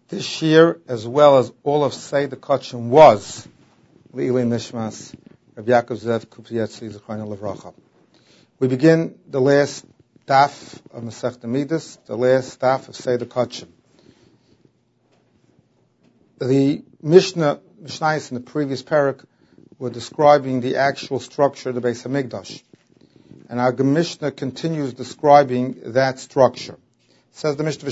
This year, as well as all of Seder Kachim, was Le'ilei Nishmas Rabbi Yaakov Zev Kupietzi Zechariah Levracha. We begin the last daf of Masechta Midas, the last daf of Seder Kachim. The Mishnayos in the previous parak were describing the actual structure of the Beis Hamikdash, and our Mishnah continues describing that structure. Says the Mishnah,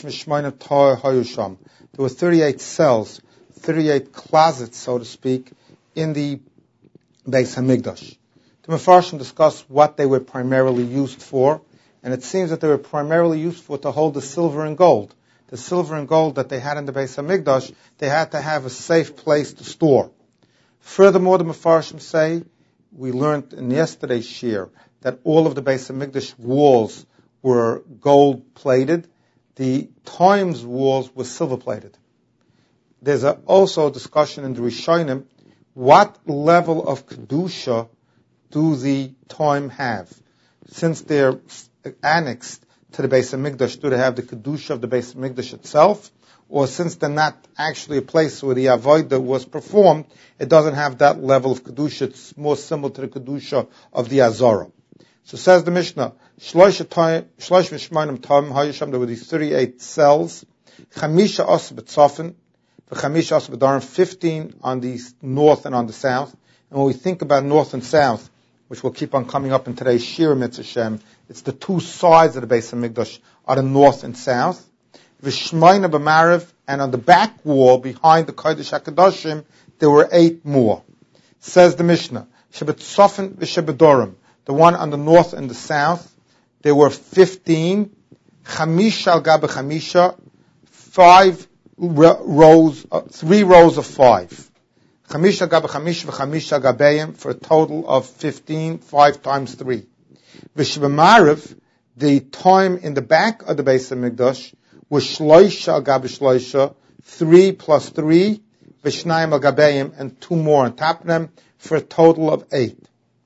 there were 38 cells, 38 closets, so to speak, in the Beis Hamikdash. The Mefarshim discuss what they were primarily used for, and it seems that they were primarily used for to hold the silver and gold. The silver and gold that they had in the Beis Hamikdash, they had to have a safe place to store. Furthermore, the Mefarshim say, we learned in yesterday's shir, that all of the Beis Hamikdash walls were gold-plated. The Times walls were silver-plated. There's also a discussion in the Rishonim, what level of Kedusha do the Time have? Since they're annexed to the Beis Hamikdash, do they have the Kedusha of the Beis Hamikdash itself? Or since they're not actually a place where the Avodah was performed, it doesn't have that level of Kedusha. It's more similar to the Kedusha of the Azara. So says the Mishnah, there were these 38 cells, 15 on the north and on the south. And when we think about north and south, which will keep on coming up in today's Shir Mitzvah Shem, it's the two sides of the Beis Hamikdash are the north and south. And on the back wall, behind the Kodesh HaKadoshim, there were 8 more. Says the Mishnah, the one on the north and the south, there were 15, chamisha al gabe chamisha, 3 rows of 5. Chamisha al gabe chamisha v'chamisha al gabeim, for a total of 15, 5 times 3. V'shebemarav, the time in the back of the Beis Hamikdash was shloisha al gabe shloisha, 3 plus 3, v'shnayim al gabeim, and 2 more on top of them, for a total of 8.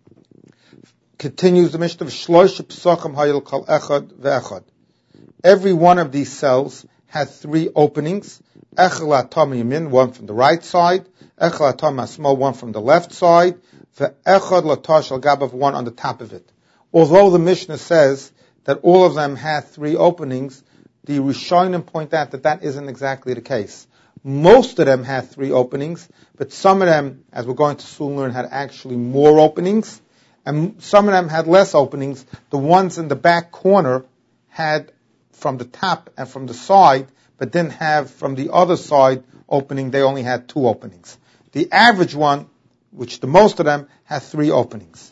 Continues the Mishnah, Shlosh Psachim Hayil Kol Echad Ve'echad. Every one of these cells had 3 openings. Echad Latam Yamin, one from the right side. Echad Latam Asmo, one from the left side. Ve'echad Latash Al Gabav, one on the top of it. Although the Mishnah says that all of them had 3 openings, the Rishonim point out that that isn't exactly the case. Most of them had 3 openings, but some of them, as we're going to soon learn, had actually more openings. And some of them had less openings. The ones in the back corner had from the top and from the side, but didn't have from the other side opening. They only had 2 openings. The average one, which the most of them, had 3 openings.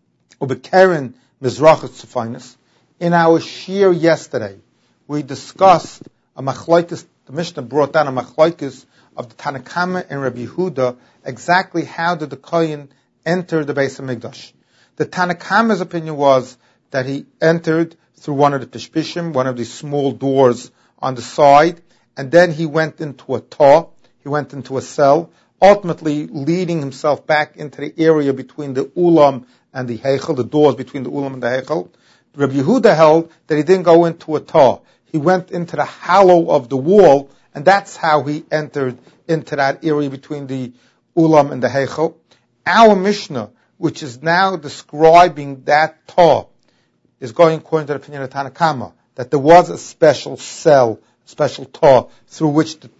Ubekeren Mizrachas Tzufinus. In our shir yesterday, we discussed a machlokes. The Mishnah brought down a machlokes of the Tanna Kama and Rabbi Yehuda, exactly how did the Kohen enter the Beis Hamikdash. The Tanna Kama's opinion was that he entered through one of the pishpishim, one of these small doors on the side, and then he went into a tah, he went into a cell, ultimately leading himself back into the area between the ulam and the heichel, the doors between the ulam and the heichel. Rabbi Yehuda held that he didn't go into a tah. He went into the hollow of the wall, and that's how he entered into that area between the ulam and the heichel. Our Mishnah, which is now describing that tah, is going according to the opinion of Tanna Kama, that there was a special cell, special tah, through which the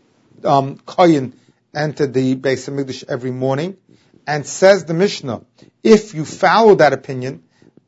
Kohen entered the Beis Hamikdash every morning. And says the Mishnah, if you follow that opinion,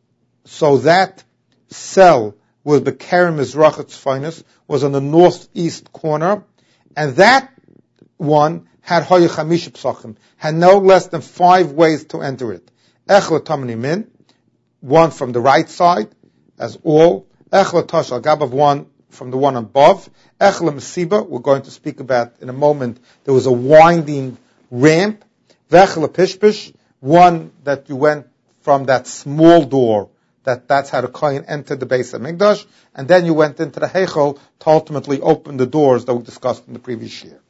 so that cell was the Kerem Mizrachat Tzfinus, was on the northeast corner, and that one had Hoya Chamisha Psachim, had no less than 5 ways to enter it. Echla Tamani Min, one from the right side, as all. Echla Tash Al Gabav, one from the one above. Echla Mesiba, we're going to speak about in a moment. There was a winding ramp. Vechla Pishpish, one that you went from that small door. That's how the Kohen entered the Beis Hamikdash, and then you went into the Heichel to ultimately open the doors that we discussed in the previous year.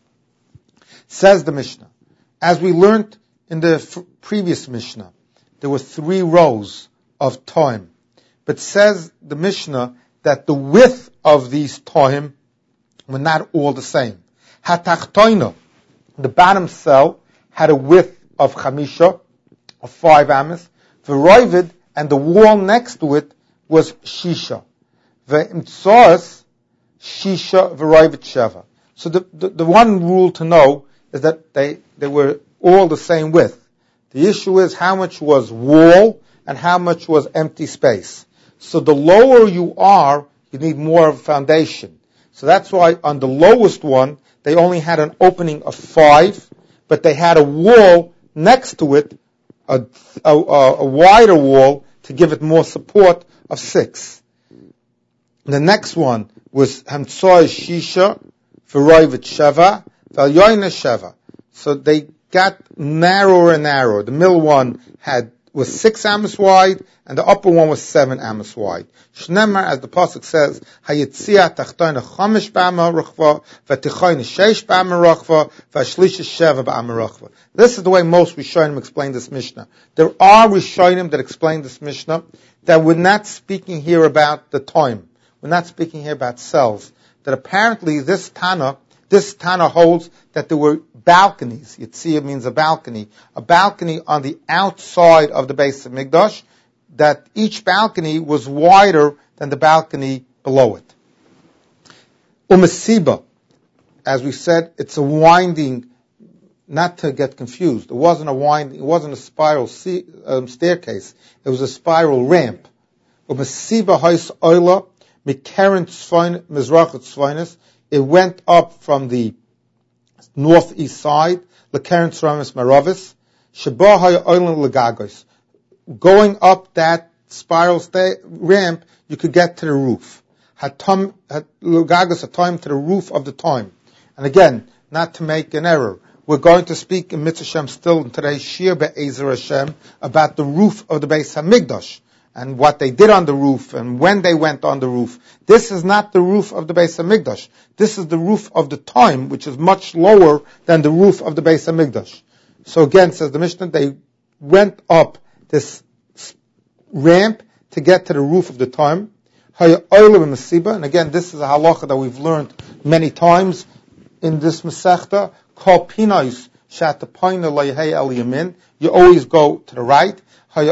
Says the Mishnah, as we learned in the previous Mishnah, there were 3 rows of time. But says the Mishnah that the width of these toim were not all the same. Hatachtoina, the bottom cell, had a width of chamisha, of 5 amas. V'roivid, and the wall next to it was shisha. V'imtsoas, shisha v'roivid sheva. So the one rule to know is that they were all the same width. The issue is how much was wall and how much was empty space. So the lower you are, you need more of a foundation. So that's why on the lowest one, they only had an opening of 5, but they had a wall next to it, a wider wall to give it more support of 6. The next one was Hamtsoy Shisha, V'roivet Sheva, V'alyoyna Sheva. So they got narrower and narrower. The middle one was 6 amas wide, and the upper one was 7 amas wide. Shnemar, as the pasuk says, Hayitzia tachtoina 5 b'ama ruchva, v'tichoina 6 b'ama ruchva, v'ashlisha 7 b'ama ruchva. This is the way most Rishonim explain this Mishnah. There are Rishonim that explain this Mishnah that we're not speaking here about the time. We're not speaking here about cells. That apparently this Tana holds that there were balconies. Yitzia means a balcony on the outside of the base of Mikdash, that each balcony was wider than the balcony below it. Umesiba, as we said, it's a winding, not to get confused. It wasn't a spiral staircase. It was a spiral ramp. Umesiba hais oila, mikeren tzvain, mizrachet tzvainis. It went up from the northeast side, lekeren tzramis maravis, shebahaya oilen legagos. Going up that spiral ramp, you could get to the roof. Legagos hatam, to the roof of the time. And again, not to make an error, we're going to speak in Mitzvah Hashem still in today's Shir Be'ezer Hashem about the roof of the Beis HaMikdash, and what they did on the roof, and when they went on the roof. This is not the roof of the Beis HaMikdash. This is the roof of the time, which is much lower than the roof of the Beis HaMikdash. So again, says the Mishnah, they went up this ramp to get to the roof of the time. And again, this is a halacha that we've learned many times in this Masechta. Kol pinais shatapayna layhei el yamin. You always go to the right.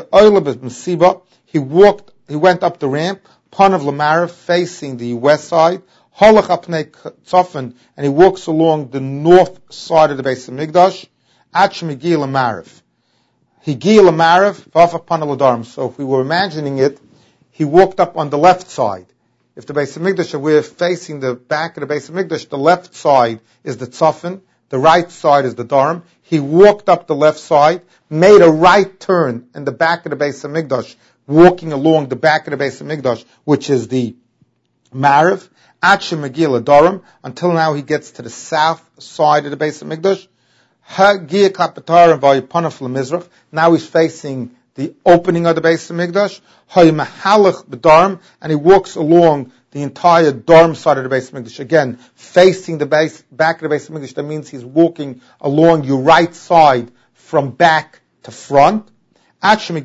He went up the ramp, Panav Lamarav, facing the west side, Halach apnei tzofan, and he walks along the north side of the Beis HaMikdash, Achem Higi Lamarav. Higi Lamarav, Vafa Panav Ladarim. So if we were imagining it, he walked up on the left side. If the Beis HaMikdash, if we're facing the back of the Beis HaMikdash, the left side is the tzofan, the right side is the Dharam. He walked up the left side, made a right turn in the back of the Beis HaMikdash, walking along the back of the Beis HaMikdash, which is the Marav, Achem Megil Dharam, until now he gets to the south side of the Beis HaMikdash. Hagia Klapatarim Vayipanaf Lemizrach. Now he's facing the opening of the Beis HaMikdash. Hayimahalach B'Dharam, and he walks along the entire Dharm side of the Beis HaMikdash. Again, facing the back of the Beis HaMikdash, that means he's walking along your right side from back to front. Until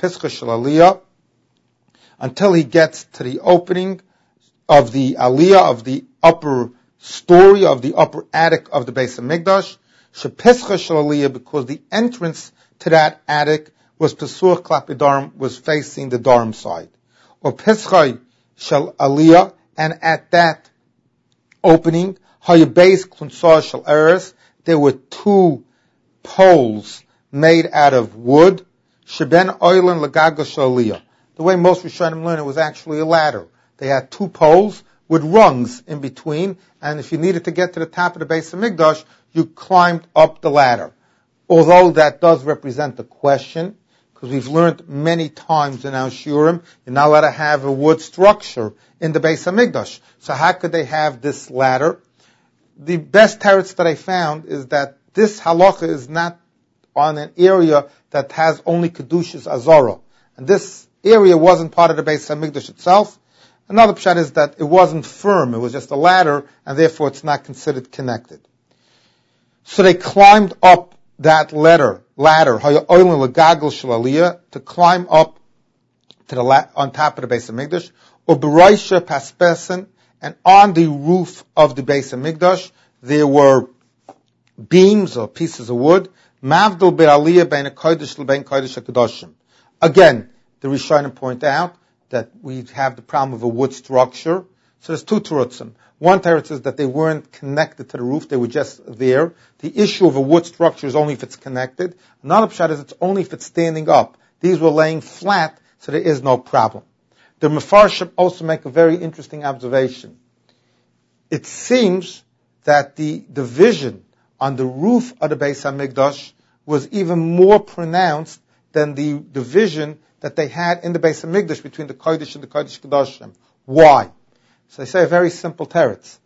he gets to the opening of the aliyah, of the upper story, of the upper attic of the Beis HaMikdash. Because the entrance to that attic was Pesuach Klapi Dharm, was facing the Dharm side. Or Peschai Shel Aliyah, and at that opening, Hayabes Klunsah Shel Eres, there were 2 poles made out of wood, Sheben Oilen Lagaga Shel Aliyah. The way most Rishonim learn, it was actually a ladder. They had 2 poles with rungs in between, and if you needed to get to the top of the Beis HaMikdash, you climbed up the ladder. Although that does represent a question, because we've learned many times in our shiurim, you're not allowed to have a wood structure in the Beis HaMikdash. So how could they have this ladder? The best teretz that I found is that this halacha is not on an area that has only Kedushas Azara. And this area wasn't part of the Beis HaMikdash itself. Another pshat is that it wasn't firm, it was just a ladder, and therefore it's not considered connected. So they climbed up that ladder, to climb up to on top of the Beis HaMikdash, or B'Roisha Paspesen, and on the roof of the Beis HaMikdash, there were beams or pieces of wood. Mavdil be'aliyah bein kodesh lebein kodesh hakedoshim. Again, the Rishonim point out that we have the problem of a wood structure. So there's two terutzim. One teretz is that they weren't connected to the roof; they were just there. The issue of a wood structure is only if it's connected. Another pshat is it's only if it's standing up. These were laying flat, so there is no problem. The Mefarshim also make a very interesting observation. It seems that the division on the roof of the Beis HaMikdash was even more pronounced than the division that they had in the Beis HaMikdash between the Kodesh and the Kodesh Kedoshim. Why? So they say a very simple teretz.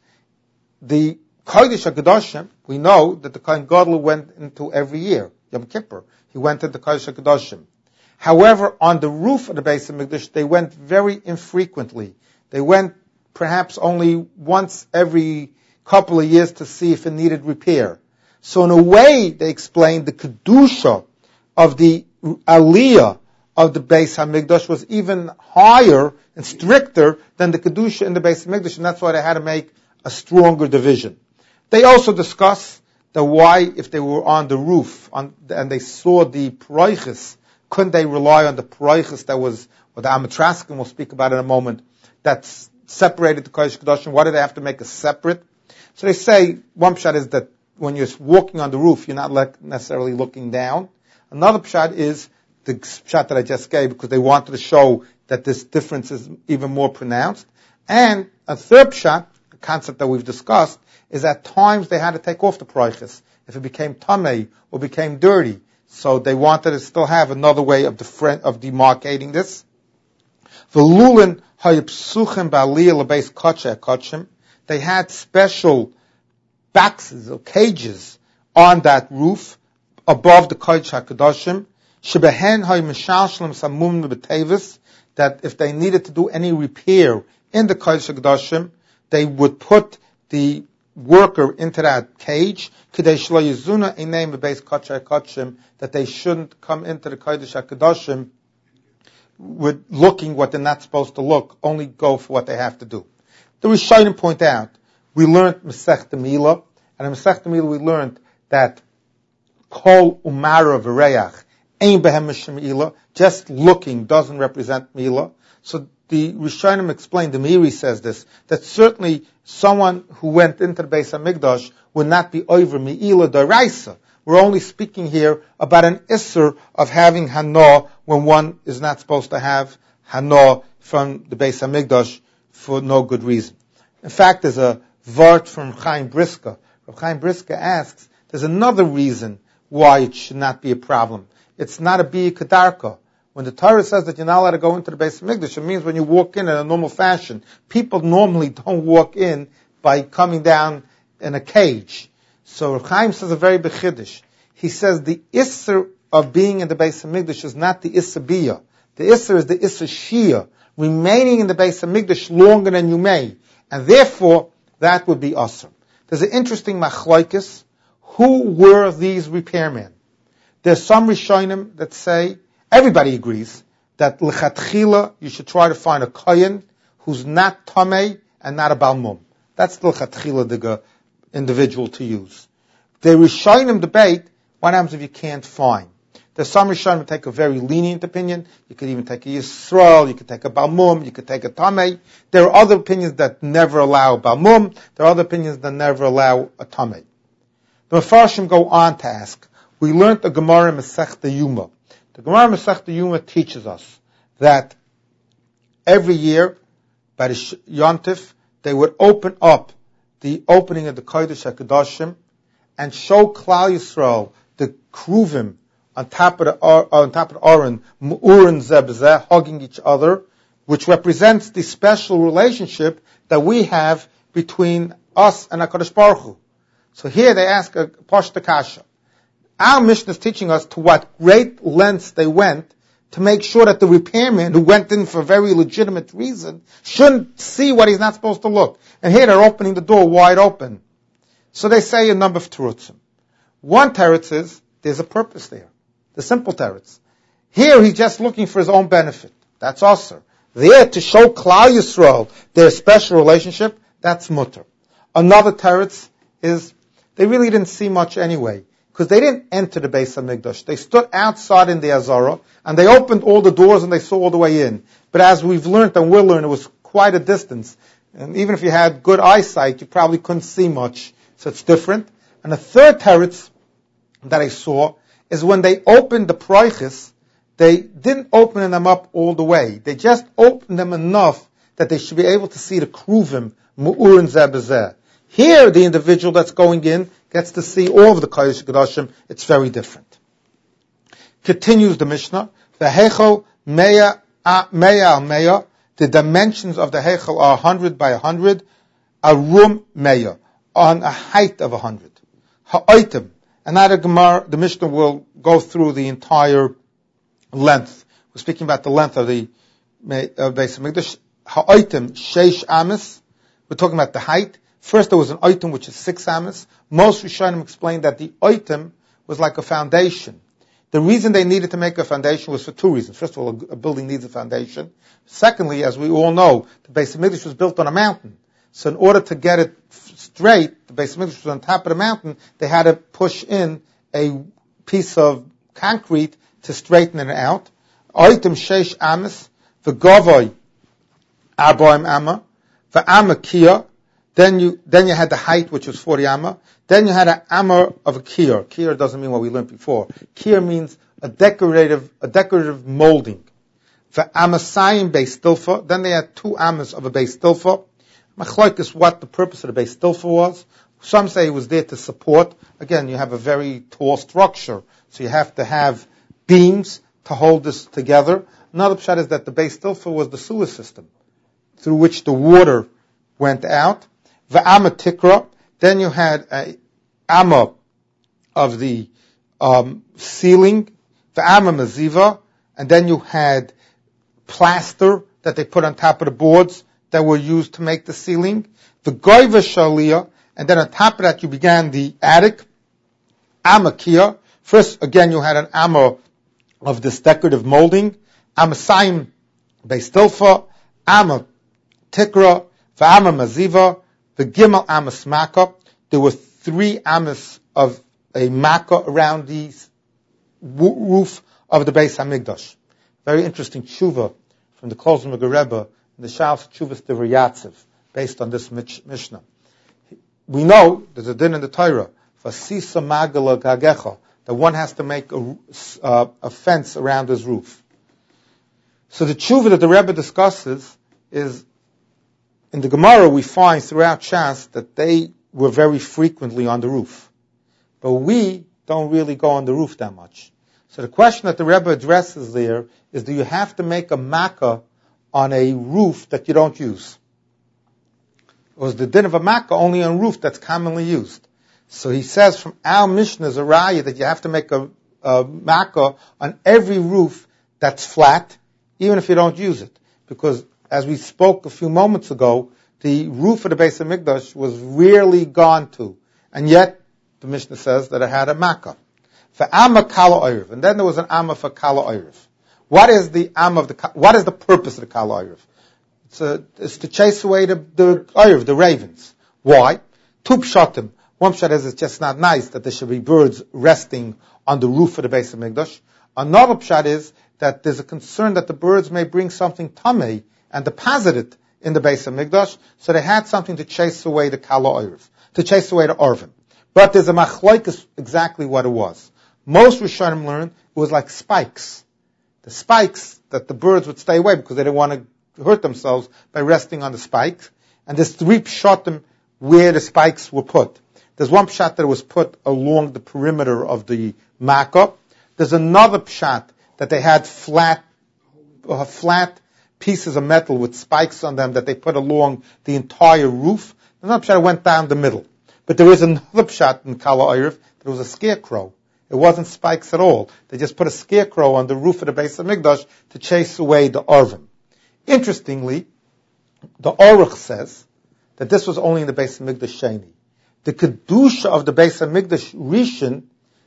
The Kodesh HaKadoshim, we know that the Kohen Gadol went into every year, Yom Kippur. He went into Kodesh HaKadoshim. However, on the roof of the Beis HaMikdash, they went very infrequently. They went perhaps only once every couple of years to see if it needed repair. So in a way, they explained the Kedusha of the Aliyah of the Beis HaMikdash was even higher and stricter than the Kedusha in the Beis HaMikdash, and that's why they had to make a stronger division. They also discuss the why, if they were on the roof and they saw the Paraychis, couldn't they rely on the Paraychis that was, what the Amatraskim will speak about in a moment, that's separated the Kodesh Kedoshim? Why did they have to make a separate? So they say, one pshat is that when you're walking on the roof, you're not necessarily looking down. Another pshat is the pshat that I just gave, because they wanted to show that this difference is even more pronounced. And a third pshat, the concept that we've discussed, is at times they had to take off the paraychis if it became tamei or became dirty. So they wanted to still have another way of demarcating this. V'lulin hayipsuchim ba'aliyah lebeis kachim. They had special boxes or cages on that roof above the Kodesh HaKadoshim, shebehen haymishalshlem samum b'tevis, that if they needed to do any repair in the Kodesh HaKadoshim, they would put the worker into that cage, kedei shelo yizuna einay bebeis Kodesh HaKadoshim, that they shouldn't come into the Kodesh HaKadoshim with looking what they're not supposed to look, only go for what they have to do. The Rishonim point out, we learned Masechta Milah, and in Masechta Milah we learned that Kol Umara V'Reach Ein Behem Mishum Milah, just looking doesn't represent Milah. So the Rishonim explained, the Meiri says this, that certainly someone who went into the Beis HaMikdash would not be over Milah D'Oraisa. We're only speaking here about an Isser of having Hana when one is not supposed to have Hana from the Beis HaMikdash for no good reason. In fact, there's a vart from Chaim Briska. Chaim Briska asks, there's another reason why it should not be a problem. It's not a Biyah Kedarka. When the Torah says that you're not allowed to go into the Beis HaMikdash, it means when you walk in a normal fashion. People normally don't walk in by coming down in a cage. So Chaim says a very big chiddush. He says the Isser of being in the Beis HaMikdash is not the Isser Biyah. The Isser is the Isser Shia, remaining in the Beis HaMikdash longer than you may. And therefore, that would be awesome. There's an interesting machlokes. Who were these repairmen? There's some Rishonim that say, everybody agrees, that l'chatchila, you should try to find a kohen who's not tamei and not a balmum. That's the l'chatchila, the individual to use. The Rishonim debate, what happens if you can't find? There's some Rishonim take a very lenient opinion. You could even take a Yisrael, you could take a Balmum, you could take a Tamei. There are other opinions that never allow Balmum. There are other opinions that never allow a Tamei. The Mefarshim go on to ask, we learned the Gemara Masechta Yuma. The Gemara Masechta Yuma teaches us that every year, by the Yontif, they would open up the opening of the Kodesh HaKadoshim and show Klal Yisrael, the Kruvim, on top of the Aron, Mu'urin Zebzeh, hugging each other, which represents the special relationship that we have between us and HaKadosh Baruch Hu. So here they ask a Pashta Kasha. Our Mishnah is teaching us to what great lengths they went to make sure that the repairman who went in for a very legitimate reason shouldn't see what he's not supposed to look. And here they're opening the door wide open. So they say a number of terutzim. One teretz is, there's a purpose there. The simple teretz. Here he's just looking for his own benefit. That's aser. There to show Klal Yisrael their special relationship, that's mutter. Another teretz is they really didn't see much anyway, because they didn't enter the Beis HaMikdash. They stood outside in the Azara, and they opened all the doors and they saw all the way in. But as we've learned and we'll learn, it was quite a distance. And even if you had good eyesight, you probably couldn't see much. So it's different. And the third teretz that I saw is when they opened the Proiches, they didn't open them up all the way. They just opened them enough that they should be able to see the Kruvim, Mu'ur and Zebezeh. Here, the individual that's going in gets to see all of the Kodesh Kodashim. It's very different. Continues the Mishnah. The Heichel Meya al Meya. The dimensions of the Heichel are 100 by 100. A room Meya, on a height of 100. Ha'oitem. And now the Mishnah will go through the entire length. We're speaking about the length of the Beis HaMikdash. Ha'oitem sheish amis. We're talking about the height. First, there was an item which is 6 amas. Most Rishonim explained that the item was like a foundation. The reason they needed to make a foundation was for 2 reasons. First of all, a building needs a foundation. Secondly, as we all know, the Beis HaMikdash was built on a mountain. So in order to get it straight, the Beis HaMikdash was on top of the mountain, they had to push in a piece of concrete to straighten it out. Item sheish amas, v'gavoy arbaim amma, v'amma kiyah. Then you had the height, which was 40 amma. Then you had an amma of a kiyah. Kiyah doesn't mean what we learned before. Kiyah means a decorative molding. For amasayim beis tilfa. Then they had 2 ammas of a beis tilfa. Machlok is what the purpose of the beis tilfa was. Some say it was there to support. Again, you have a very tall structure, so you have to have beams to hold this together. Another pshat is that the beis tilfa was the sewer system through which the water went out. V'ama tikra. Then you had a amma of the ceiling. V'ama maziva. And then you had plaster that they put on top of the boards that were used to make the ceiling. The goiva shalia. And then on top of that you began the attic. Amma kia. First, again, you had an amma of this decorative molding. Amasayim beis tilfa. Amma tikra. V'ama maziva. The Gimel Amas Makkah. There were 3 Amas of a Makkah around the roof of the Beis HaMikdash. Very interesting tshuva from the Kolzner Rebbe in the Shas Tshuvas Divrei Yatziv, based on this Mishnah. We know there's a din in the Torah, Vasisa Magala Gagecha, that one has to make a fence around his roof. So the tshuva that the Rebbe discusses is, in the Gemara, we find throughout Shas that they were very frequently on the roof. But we don't really go on the roof that much. So the question that the Rebbe addresses there is, do you have to make a makkah on a roof that you don't use? Or is the din of a makkah only on a roof that's commonly used? So he says from our Mishnah is a raya that you have to make a makkah on every roof that's flat, even if you don't use it. Because as we spoke a few moments ago, the roof of the Beis HaMikdash was rarely gone to. And yet, the Mishnah says that it had a makkah. For Amma Kala Oiriv. And then there was an Amma for Kala Oiriv. What is the purpose of the Kala Oiriv? It's to chase away the Oiriv, the ravens. Why? 2 pshatim. One pshat is it's just not nice that there should be birds resting on the roof of the Beis HaMikdash. Another pshat is that there's a concern that the birds may bring something tamei and deposit it in the Beis HaMikdash, so they had something to chase away the Kala Oiriv, to chase away the Orvim. But there's a machlokes exactly what it was. Most Rishonim learned it was like spikes. The spikes that the birds would stay away because they didn't want to hurt themselves by resting on the spikes. And there's 3 pshatim where the spikes were put. There's one pshat that was put along the perimeter of the makkah. There's another pshat that they had flat pieces of metal with spikes on them that they put along the entire roof. Another pshat went down the middle. But there is another pshat in Kala Oiriv that was a scarecrow. It wasn't spikes at all. They just put a scarecrow on the roof of the Beis HaMikdash to chase away the Orvim. Interestingly, the Aruch says that this was only in the Beis HaMikdash Sheni. The Kedusha of the Beis HaMikdash Rishon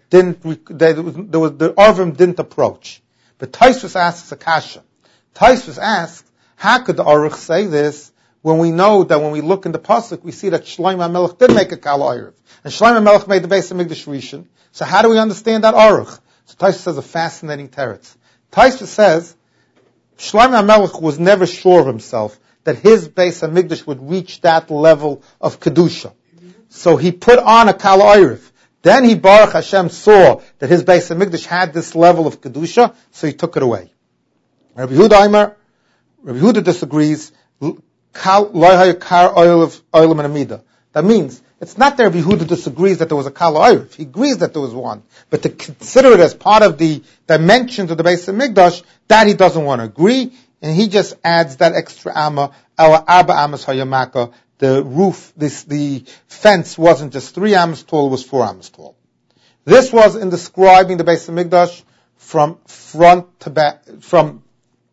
the Orvim didn't approach. But Tosfos asks a kasha. Tosfos asks, how could the Aruch say this when we know that when we look in the pasuk, we see that Shlomo HaMelech did make a Kal Ha'erev, and Shlomo HaMelech made the Beis HaMikdash Rishon. So how do we understand that Aruch? So Taisha says a fascinating teretz. Taisha says Shlomo HaMelech was never sure of himself that his Beis HaMikdash would reach that level of Kedusha. So he put on a Kal Ha'erev. Then he, Baruch Hashem, saw that his Beis HaMikdash had this level of Kedusha, so he took it away. Rabbi Yehuda disagrees. That means it's not that Rabbi Yehuda disagrees that there was a Kal Ha'erev. He agrees that there was one. But to consider it as part of the dimensions of the Beis HaMikdash, that he doesn't want to agree, and he just adds that extra amma, Ela Arba Amas Hayamaka. The roof, the fence wasn't just 3 amos tall, it was 4 amos tall. This was in describing the Beis HaMikdash from front to back, from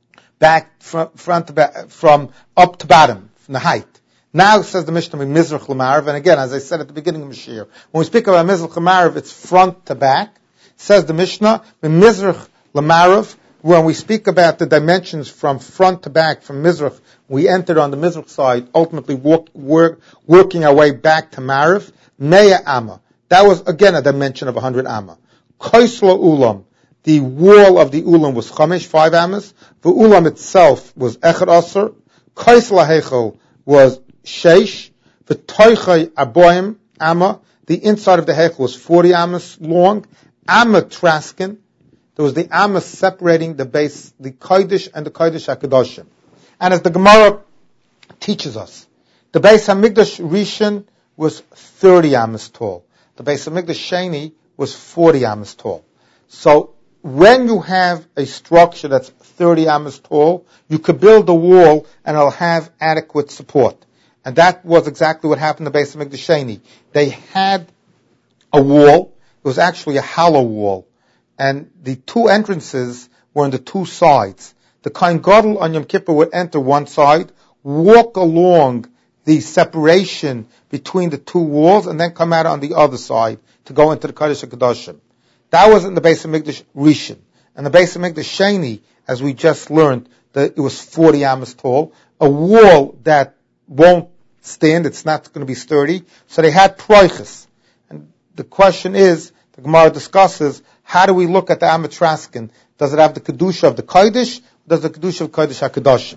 up to bottom, from the height. Now, says the Mishnah, Mizrach L'Marav, and again, as I said at the beginning of Mashiach, when we speak about Mizrach L'Marav, it's front to back. Says the Mishnah, Mizrach L'Marav, when we speak about the dimensions from front to back, from Mizrach, we entered on the Mizrach side, ultimately working our way back to Marav, Meya Amma. That was, again, a dimension of 100 Amma. Koisla Ulam, the wall of the Ulam was Chamesh, 5 Ammas. The Ulam itself was Echad Asr. Koisla Heichel was Sheish. The Toichai Aboim Amma, the inside of the Heichel was 40 Ammas long. Amma Traskin, there was the Amma separating the base, the Kodesh and the Kodesh HaKadoshim. And as the Gemara teaches us, the Beis HaMikdash Rishon was 30 Ammas tall. The Beis HaMikdash Sheni was 40 Ammas tall. So when you have a structure that's 30 Ammas tall, you could build a wall and it'll have adequate support. And that was exactly what happened to Beis HaMikdash Sheni. They had a wall. It was actually a hollow wall. And the 2 entrances were on the 2 sides. The Kohen Gadol on Yom Kippur would enter one side, walk along the separation between the 2 walls, and then come out on the other side to go into the Kodesh HaKadoshim. That was in the Beis HaMikdash Rishon. And the Beis HaMikdash Sheni, as we just learned, that it was 40 Ammas tall, a wall that won't stand, it's not going to be sturdy. So they had proiches. And the question is, the Gemara discusses, how do we look at the Amma Traskin? Does it have the Kedusha of the Kodesh? Or does the Kedusha of Kodesh HaKadoshim?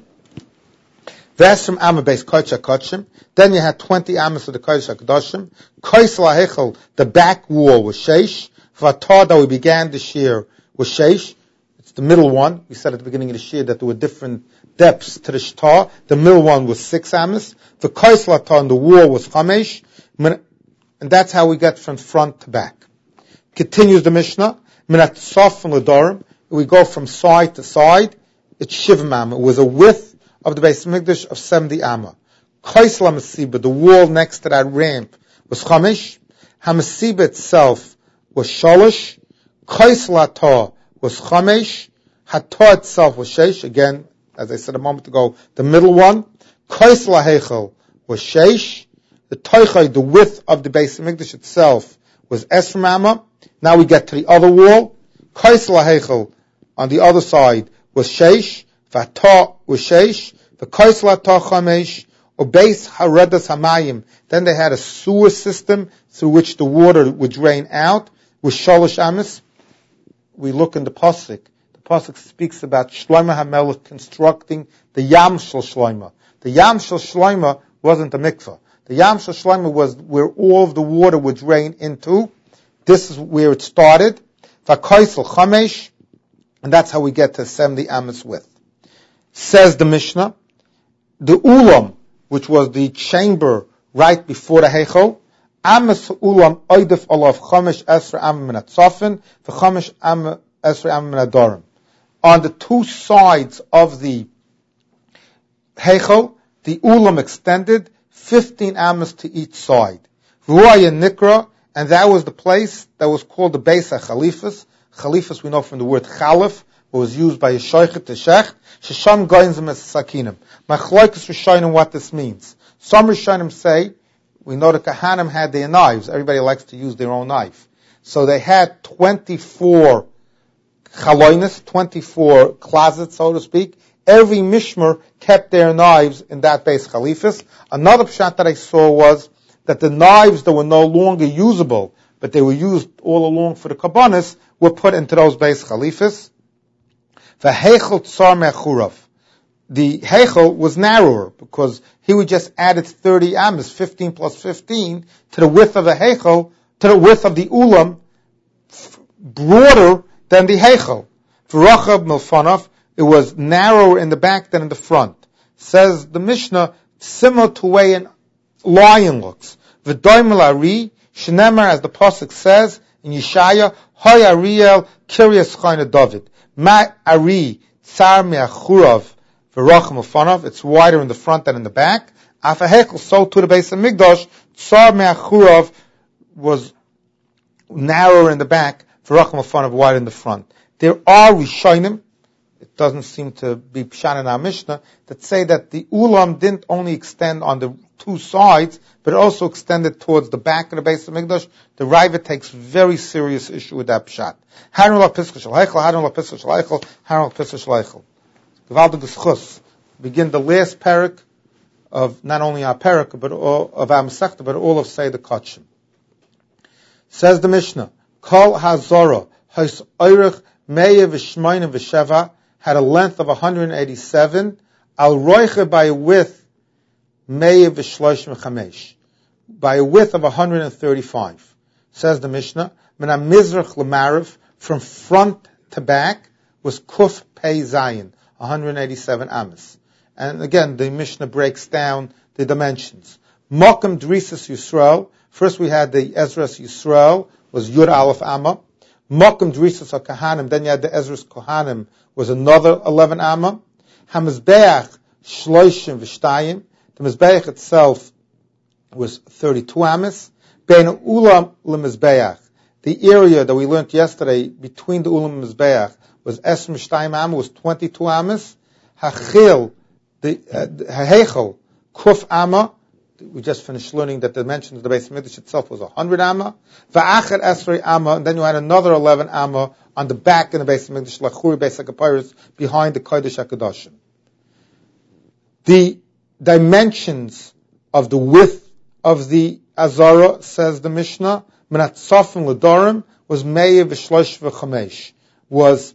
That's from Amma based Kodesh HaKadoshim. Then you had 20 Ammas of the Kodesh HaKadoshim. Koisel HaHechel, the back wall was Sheish. Vatar that we began this year was Sheish. It's the middle one. We said at the beginning of the year that there were different depths to the Shtar. The middle one was 6 Ammas. The Koisel HaTar on the wall was Chamesh. And that's how we get from front to back. Continues the Mishnah. Minat Sof from L'Dorim. We go from side to side. It's Shivim Amma. It was a width of the Beis HaMikdash of 70 Amma. Koisel HaMasiba, the wall next to that ramp, was Chamesh. HaMasiba itself was Shalosh. Koisel HaTar was Chamesh. HaTar itself was Sheish. Again, as I said a moment ago, the middle one. Koisel HaHechel was Sheish. The Toichai, the width of the Beis HaMikdash itself, was Esrim Amma. Now we get to the other wall. Koisel HaHechel on the other side was Sheish. Vatar was Sheish. The Koisel HaTar Chamesh. Obeis Haredas Hamayim. Then they had a sewer system through which the water would drain out with Shalosh Amis. We look in the Pasuk. The Pasuk speaks about Shlomo HaMelech constructing the Yam Shel Shlomo. The Yam Shel Shlomo wasn't a mikveh. The Yam Shel Shlomo was where all of the water would drain into. This is where it started. Vakoisel Chamesh, and that's how we get to 70 Amos width. Says the Mishnah, the Ulam, which was the chamber right before the Heichel, Amos Ulam Oidef Olav Chamesh Esra Amma Min HaTzafin, V'Chamesh Amma Esra Amma Min HaDorim. On the 2 sides of the Heichel, the Ulam extended 15 Amos to each side. V'Huaya Nikra, and that was the place that was called the Beis HaChalifas. Chalifas we know from the word Chalif, what was used by Yeshoichet Teshech, Shesham Goinzim as Sakinim. Machloikus Rishonim, what this means. Some Rishonim say, we know the Kahanim had their knives. Everybody likes to use their own knife. So they had 24 chaloinis, 24 closets, so to speak, every mishmer kept their knives in that Beis Chalifis. Another pshat that I saw was that the knives that were no longer usable, but they were used all along for the kabbanis, were put into those Beis Chalifis. V'heichel tsar me'churav. The heichel was narrower because he would just add its 30 amas, 15 plus 15, to the width of the heichel, to the width of the ulam, broader than the heichel. V'rachab milfanov, it was narrower in the back than in the front. Says the Mishnah, similar to the way a lion looks. V'doimel ari, shenemar, as the pasuk says in Yeshaya, Hoy Ariel Kiryas Chayna David. Ma Ari Tsar Me'achurav V'racham Ufanov. It's wider in the front than in the back. Afahekel, so to the base of Migdosh, Tsar Me'achurav was narrower in the back, V'racham Ufanov wider in the front. There are Rishonim, it doesn't seem to be Pshan in our Mishnah, that say that the Ulam didn't only extend on the two sides, but it also extended towards the back of the base of Mikdash. The Raiva takes very serious issue with that pshat. Haron la Piska shel Heichel, Haron la Piska shel Heichel, Haron la Piska shel Heichel. Gewaltige Schus. Begin the last parak of not only our parak, but all of our Masechta, but all of Seder Kachim. Says the Mishnah, Kol HaZorah, Hais Oirich, Meya V'Shmoyne V'Sheva, had a length of 187, Al Roiche by a width, Meya V'Shloshim Chamesh, by a width of 135. Says the Mishnah, Mina Mizrach L'Marav, from front to back, was Kuf Pei Zayin, 187 amas. And again, the Mishnah breaks down the dimensions. Mokum Drisas Yisrael, first we had the Ezras Yisrael, was Yud Aleph Amma. Mokum Drisas HaKahanim, then you had the Ezras Kohanim, was another 11 amma. HaMizbeach Shloshim V'Shtayim, the Mizbeach itself was 32 amas. Bein Ulam LeMizbeach, the area that we learned yesterday between the Ulam and Mizbeach was Esrim Shtayim Amma, was 22 amas. Hachil, the Heichel, Kuf Amma, we just finished learning that the dimension of the Beis Mikdash itself was 100 amma. Va'achar Esrei amma, and then you had another 11 amma on the back in the Beis Mikdash, Lachuri Beis HaKapiros, behind the Kodesh HaKadoshim. The dimensions of the width of the Azara, says the Mishnah, Menat Sofim L'Dorim, was Meir V'Shlosh V'Chamesh, was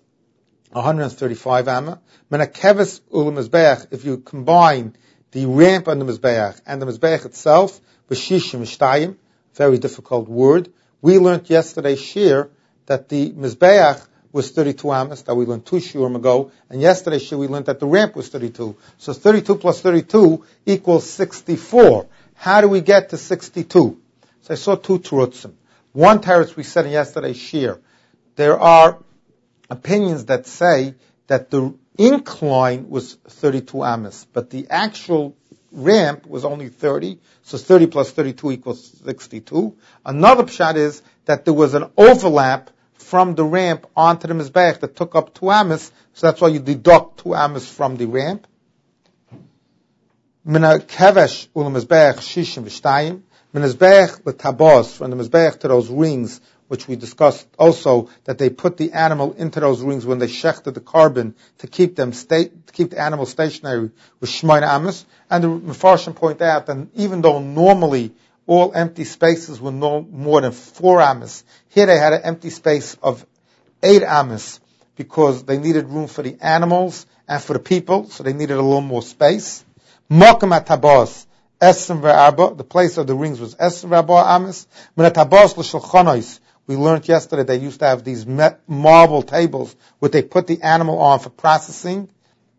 135 amma. Menat Keves Ulam Mizbeach, if you combine the ramp on the Mizbeach and the Mizbeach itself, B'Shishim Shtayim, very difficult word. We learned yesterday shir that the Mizbeach was 32 amas, that we learned 2 shurim ago, and yesterday shir we learned that the ramp was 32. So 32 plus 32 equals 64. How do we get to 62? So I saw 2 terutzim. One teretz we said in yesterday's shir. There are opinions that say that the incline was 32 amas, but the actual ramp was only 30, so 30 plus 32 equals 62. Another pshat is that there was an overlap from the ramp onto the Mizbeach that took up 2 amas, so that's why you deduct 2 amas from the ramp. Mina kevesh ul Mizbeach shishim v'shtayim, min Mizbeach l'tabos, from the Mizbeach to those rings, which we discussed also, that they put the animal into those rings when they shechted the carbon to keep them to keep the animal stationary with shmoyne amas. And the Mefarshim point out that even though normally all empty spaces were no more than 4 amas, here they had an empty space of 8 amas because they needed room for the animals and for the people, so they needed a little more space. Mokum atabas esrim ve'arba, the place of the rings was esrim ve'arba amas. Min atabas l'shalchonos, we learned yesterday they used to have these marble tables where they put the animal on for processing.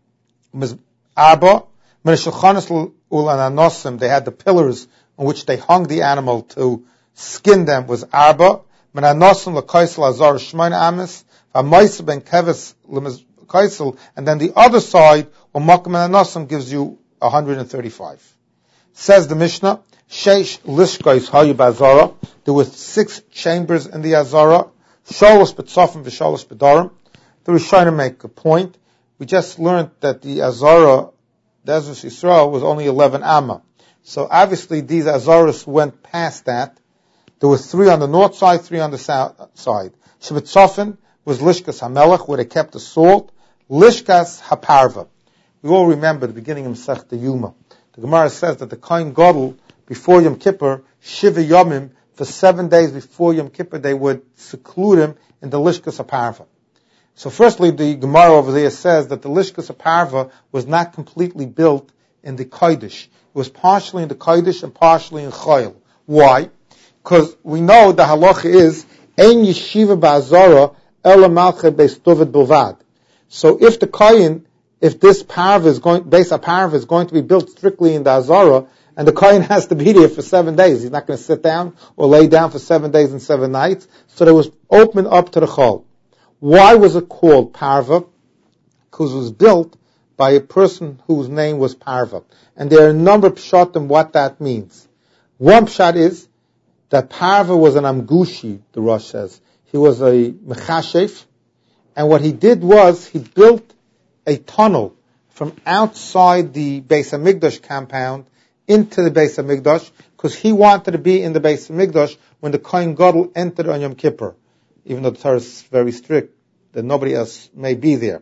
Arba, min shulchanos ulananosim, they had the pillars on which they hung the animal to skin them, was arba. Min anosim l'kaisel azar shmoyne amas, v'moisa ben keves l'kaisel, and then the other side, or mokum anosim, gives you 135. Says the Mishnah, Sheish Lishkais Hayu Bazara, there were 6 chambers in the Azara, Sholos B'Tzofim v'Sholos B'Darim. The Rishonim make a point. We just learned that the Azara, the Ezras Yisrael, was only 11 amma. So obviously these Azaras went past that. There were 3 on the north side, 3 on the south side. Sheb'Tzofim was Lishkas HaMelech, where they kept the salt. Lishkas HaParva. We all remember the beginning of Masechta Yuma. The Gemara says that the Kohen Gadol, before Yom Kippur, Shiva Yomim, for 7 days before Yom Kippur, they would seclude him in the Lishkas HaParva. So firstly, the Gemara over there says that the Lishkas HaParva was not completely built in the Kodesh. It was partially in the Kodesh and partially in Chayil. Why? Because we know the halacha is, Ein Yeshiva Ba'azara Ela Malchei Beis Dovid Bilvad. So if the Kohen, if this parva is going, Beis HaParva is going to be built strictly in the Azara, and the Kohen has to be there for 7 days, he's not going to sit down or lay down for 7 days and 7 nights, so it was open up to the Chol. Why was it called Parva? Because it was built by a person whose name was Parva. And there are a number of pshatim what that means. One pshat is that Parva was an Amgushi, the Rosh says. He was a Mechashef, and what he did was he built a tunnel from outside the Beis HaMikdash compound into the Beis HaMikdash, because he wanted to be in the Beis HaMikdash when the Kohen Gadol entered on Yom Kippur, even though the Torah is very strict that nobody else may be there.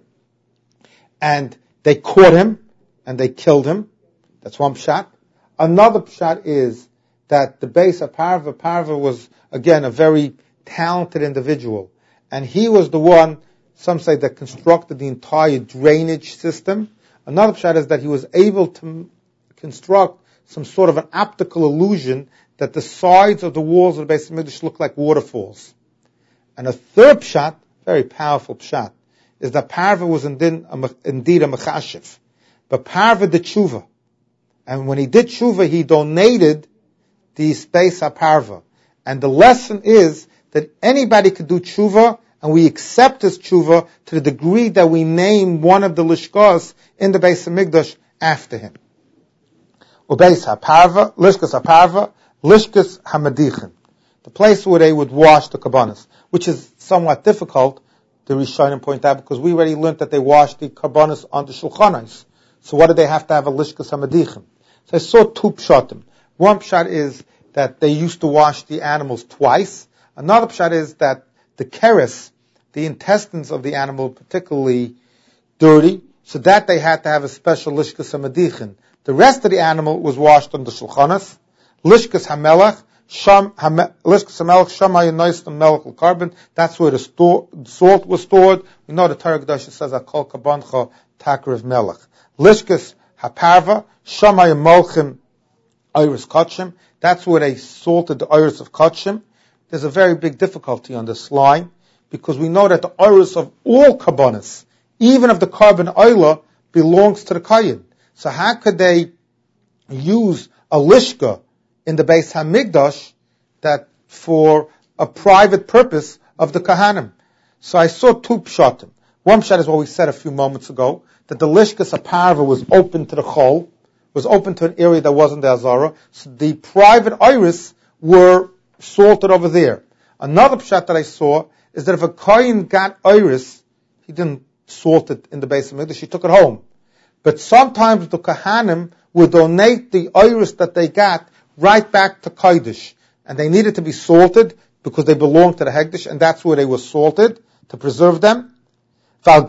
And they caught him, and they killed him. That's one pshat. Another pshat is that the Beis Parva was, again, a very talented individual. And he was the one, some say, that constructed the entire drainage system. Another pshat is that he was able to construct some sort of an optical illusion that the sides of the walls of the Beis HaMikdash look like waterfalls. And a third pshat, very powerful pshat, is that Parva was indeed a mechashiv. But Parva did tshuva. And when he did tshuva, he donated the Beis HaParva. And the lesson is that anybody could do tshuva, and we accept his tshuva to the degree that we name one of the lishkas in the Beis HaMikdash after him. Beis HaParva, Lishkas HaParva, Lishkas HaMadichim. The place where they would wash the karbanos, which is somewhat difficult, the Rishonim point out, because we already learned that they washed the karbanos on the shulchanos. So what do they have to have a Lishkas HaMadichim? So I saw two pshatim. One pshat is that they used to wash the animals twice. Another pshat is that the keres, the intestines of the animal, particularly dirty, so that they had to have a special Lishkas HaMadichim. The rest of the animal was washed on the shulchanos. Lishkas HaMelech, Lishkas HaMelech, Shamay Nois Melech L'Karban. That's where the salt was stored. We know the Torah Kedoshah says, Akol Kabancha Takriv Melech. Lishkas HaParva, Shamay Molchim Iris Kotchim. That's where they salted the iris of Kotchim. There's a very big difficulty on this line, because we know that the iris of all karbanos, even of the carbon oila, belongs to the Kohen. So how could they use a lishka in the Beis HaMikdash that for a private purpose of the Kohanim? So I saw two pshatim. One pshat is what we said a few moments ago, that the Lishkas HaParva was open to the Chol, was open to an area that wasn't the Azara, so the private iris were salted over there. Another pshat that I saw is that if a Kohen got iris, he didn't salt it in the Beis HaMikdash, he took it home. But sometimes the Kohanim would donate the iris that they got right back to Kodesh. And they needed to be salted because they belonged to the Hekdesh, and that's where they were salted, to preserve them. And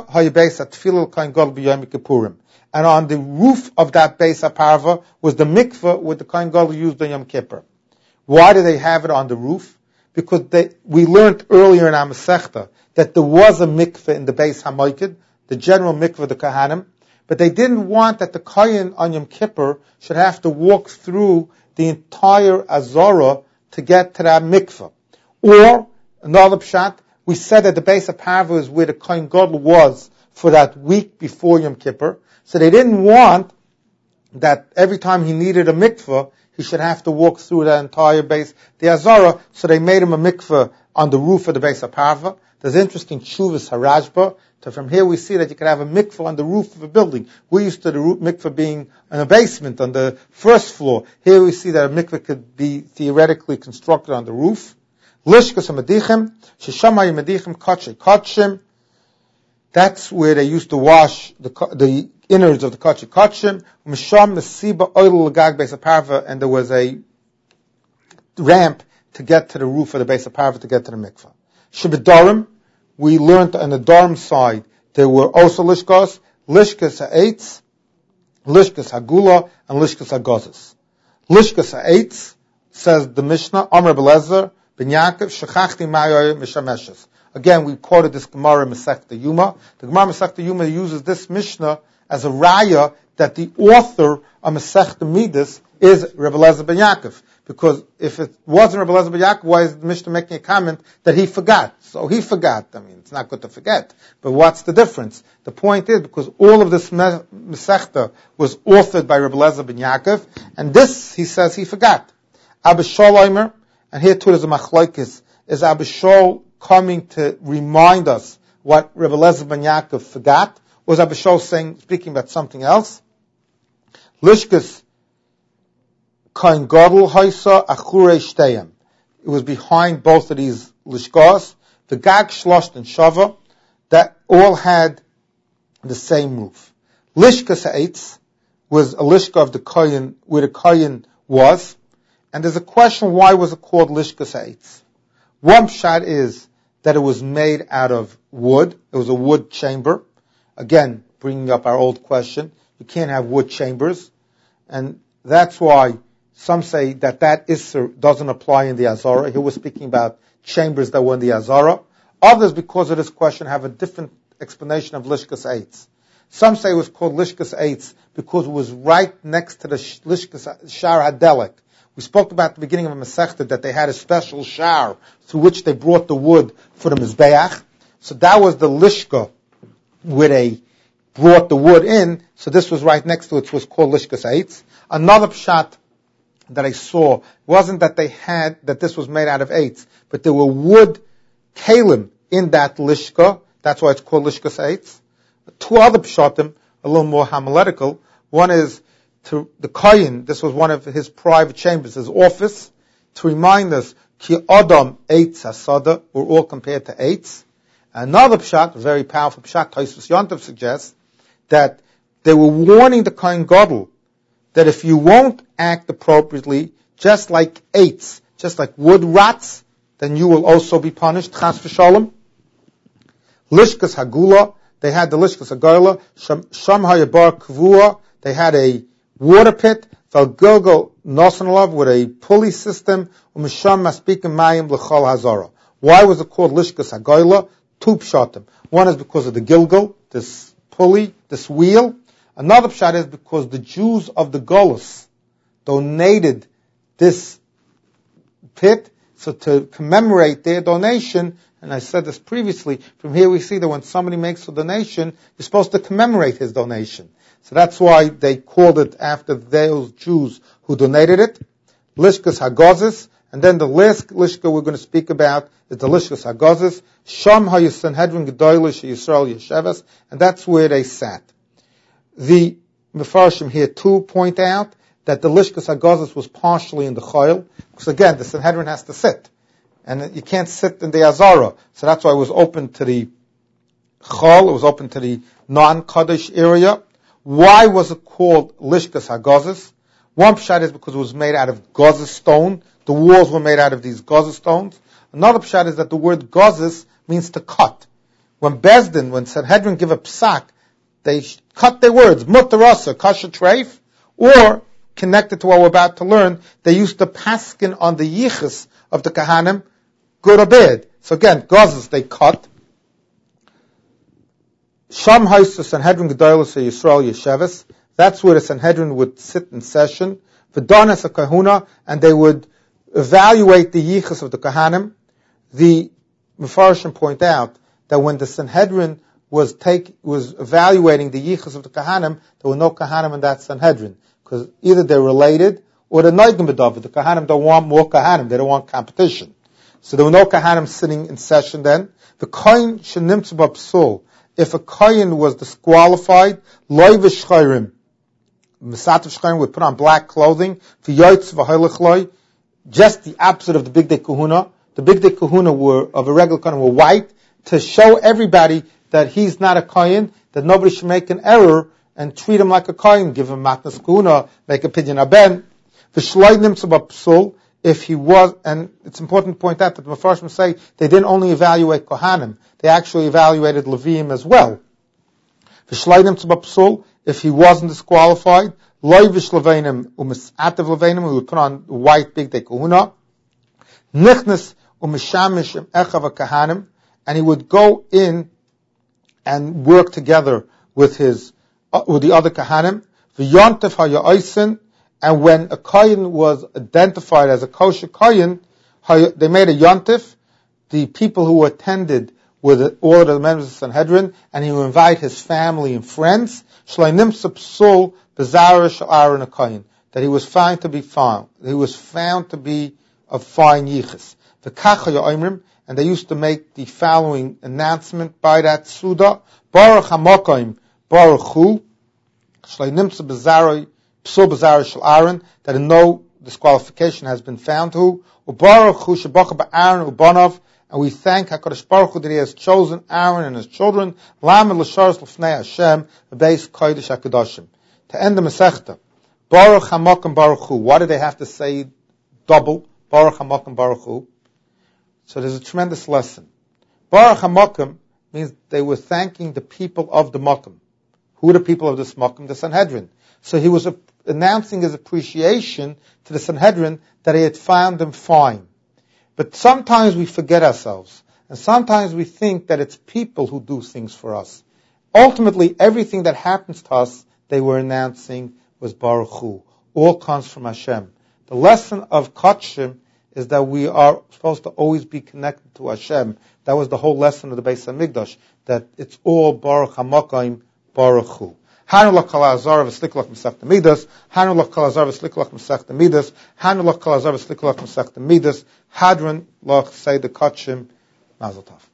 on the roof of that Beis HaParva was the mikveh where the Kohen Gadol used on Yom Kippur. Why did they have it on the roof? Because we learned earlier in our Masechta that there was a mikveh in the Beis HaMoiked, the general mikveh of the Kohanim, but they didn't want that the Kohen on Yom Kippur should have to walk through the entire Azara to get to that mikveh. Or, another pshat, we said that the Beis HaParva is where the Kohen Gadol was for that week before Yom Kippur, so they didn't want that every time he needed a mikveh, he should have to walk through that entire base, the Azara, so they made him a mikveh on the roof of the Beis HaParva. There's interesting Shuvas Harajba. So from here we see that you can have a mikveh on the roof of a building. We used to the mikveh being in a basement on the first floor. Here we see that a mikveh could be theoretically constructed on the roof. Lishkas HaMadichim, Sheshamay Medichem Kotchim. That's where they used to wash the innards of the Kotchim. Misham Mesiba Oil Lagag Beis HaParva, and there was a ramp to get to the roof of the Beis HaParva to get to the mikveh. Shibedorim, we learned on the Dorm side, there were also lishkos, Lishkas ha'etz, Lishkas ha'gula, and Lishkas ha'gozes. Lishkas ha'etz, says the Mishnah, Amr Belezer, Ben Yaakov, Shechachti Mayoy Mishameshes. Again, we quoted this Gemara Masechta Yuma. The Gemara Masechta Yuma uses this Mishnah as a raya that the author of Masechta Midas is Rebbe Eliezer Ben Yaakov. Because if it wasn't Rebbe Eliezer Ben Yaakov, why is the Mishnah making a comment that he forgot? So he forgot. I mean, it's not good to forget. But what's the difference? The point is, because all of this Masechta was authored by Rebbe Eliezer Ben Yaakov, and this, he says, he forgot. Abba Shaul Omer, and here too there's a machlokes, is Abba Shaul coming to remind us what Rebbe Eliezer Ben Yaakov forgot? Or was Abba Shaul speaking about something else? Lishkas Kain Gadol Haisa Achure Shteyem. It was behind both of these lishkas, the Gag Shlosh and Shava, that all had the same roof. Lishkas Ha'etz was a lishka of the Kayin, where the Kayin was, and there's a question, why was it called Lishkas Ha'etz? One pshat is that it was made out of wood. It was a wood chamber. Again, bringing up our old question, you can't have wood chambers, and that's why some say that Isser doesn't apply in the Azara. Here we're speaking about chambers that were in the Azara. Others, because of this question, have a different explanation of Lishkas Eitz. Some say it was called Lishkas Eitz because it was right next to the Lishkas Shar HaDelek. We spoke about at the beginning of a Masechta that they had a special shar through which they brought the wood for the Mizbeach. So that was the Lishka where they brought the wood in. So this was right next to it. So it was called Lishkas Eitz. Another pshat that I saw wasn't that this was made out of eitz, but there were wood kalim in that lishka. That's why it's called Lishkas Eitz. Two other pshatim, a little more homiletical. One is to the Kayin, this was one of his private chambers, his office, to remind us, Ki Adam Eitz Hasada, we're all compared to eitz. Another pshat, very powerful pshat, Tosfos Yontif suggests, that they were warning the Kayin Gadol that if you won't act appropriately, just like eitz, just like wood rots, then you will also be punished, chas v'shalom. Lishkas Hagula, they had the Lishkas Hagula, Sham Hayabar Kvua, they had a water pit, Val Gilgal Nosanalav with a pulley system, Umisham Maspikim Mayim L'chol Hazara. Why was it called Lishkas Hagula? Two pshatim. One is because of the Gilgal, this pulley, this wheel. Another pshat is because the Jews of the Golus donated this pit, so to commemorate their donation, and I said this previously, from here we see that when somebody makes a donation, you're supposed to commemorate his donation. So that's why they called it after those Jews who donated it, Lishkas Hagozis, and then the last Lishka we're going to speak about is the Lishkas Hagozis, Sham HaYisanhedrin Gedoylish Yisrael Yeshevas, and that's where they sat. The Mefarshim here too point out that the Lishkas Hagozis was partially in the Chayil, because again, the Sanhedrin has to sit, and you can't sit in the Azara, so that's why it was open to the Chol, it was open to the non-Kaddish area. Why was it called Lishkas Hagozis? One pshat is because it was made out of gozis stone. The walls were made out of these gozis stones. Another pshat is that the word gozis means to cut. When Sanhedrin give a psak, they cut their words, mutarasa, kasha treif, or, connected to what we're about to learn, they used to paskin on the yichus of the kahanim, good or bad. So again, gozes they cut. Sham haisa Sanhedrin Gedolos Yisrael Yesheves, that's where the Sanhedrin would sit in session, v'danas a kahuna, and they would evaluate the yichus of the kahanim. The Mefarshim point out that when the Sanhedrin was evaluating the yichus of the kahanim, there were no kahanim in that Sanhedrin, because either they're related or they're noigim b'david. The kahanim don't want more kahanim; they don't want competition. So there were no kahanim sitting in session then. The kohen shenimtzu b'psul. If a kohen was disqualified, loy v'shchayrim, Mesativ Shchayim would put on black clothing, v'yoytz v'hoylech loy, just the opposite of the Big Day Kahuna. The Big Day Kahuna were, of a regular kohen, were white, to show everybody that he's not a kohen, that nobody should make an error, and treat him like a kohen, give him matnas kahuna, make a pidyon aben. V'shloy nimtzu b'psul, if he was, and it's important to point out that the Mefarshim say they didn't only evaluate Kohanim, they actually evaluated Leviim as well. V'shleinim tzba psul, if he wasn't disqualified, loy v'shlevenim u'mis'atev levenim, he would put on white big kahuna. Nichnas u'mishamish im echav kahanim, and he would go in and work together with the other kahanim. V'yontev ha'ya'osin, and when a kohen was identified as a kosher kohen, they made a yontif. The people who attended were all of the members of the Sanhedrin, and he would invite his family and friends. That he was found to be found. He was found to be of fine yichus. And they used to make the following announcement by that Suda: Baruch HaMokoim, Baruch Hu, Shleimimtza B'Zaroi, Psul B'Zaroi Shel Aaron, that no disqualification has been found to. Ubaruch Hu Shebacha B'Aaron Ubanov, and we thank HaKadosh Baruch Hu that He has chosen Aaron and his children, Lamed L'Sharos L'Fnei Hashem, B'Beis Kodesh HaKadoshim. To end the Masechta, Baruch HaMokoim Baruch Hu. Why do they have to say double? Baruch HaMokoim Baruch Hu. So there's a tremendous lesson. Baruch HaMokoim means they were thanking the people of the Mokum. Who are the people of this Mokum? The Sanhedrin. So he was announcing his appreciation to the Sanhedrin that he had found them fine. But sometimes we forget ourselves. And sometimes we think that it's people who do things for us. Ultimately, everything that happens to us, they were announcing, was Baruch Hu. All comes from Hashem. The lesson of Kachim is that we are supposed to always be connected to Hashem. That was the whole lesson of the Beis HaMikdash, that it's all Baruch HaMokoim, Baruch Hu. Hanu lach kol ha'azar v'sliklach Masechta Midas. Hanu lach kol ha'azar v'sliklach Masechta Midas. Hanu lach kol ha'azar v'sliklach Masechta Midas. Hadron lach Seder Kachim. Mazel Tov.